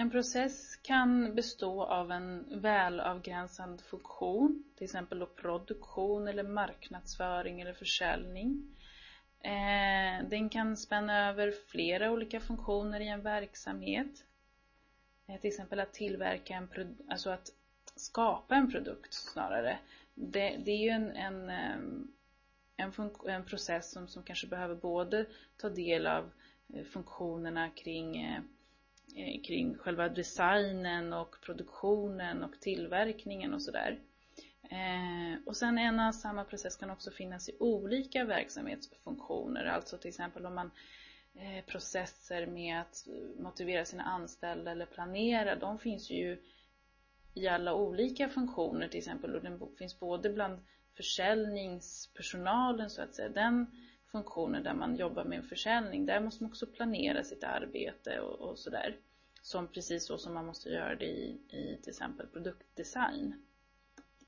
En process kan bestå av en välavgränsad funktion, till exempel då produktion eller marknadsföring eller försäljning. Den kan spänna över flera olika funktioner i en verksamhet. Till exempel att tillverka alltså att skapa en produkt snarare. Det är ju en process som kanske behöver både ta del av funktionerna kring själva designen och produktionen och tillverkningen och sådär. Och sen en och samma process kan också finnas i olika verksamhetsfunktioner. Alltså till exempel om man processer med att motivera sina anställda eller planera, de finns ju i alla olika funktioner till exempel, och den finns både bland försäljningspersonalen så att säga, den funktionen där man jobbar med försäljning, där måste man också planera sitt arbete och sådär, som precis så som man måste göra det i till exempel produktdesign.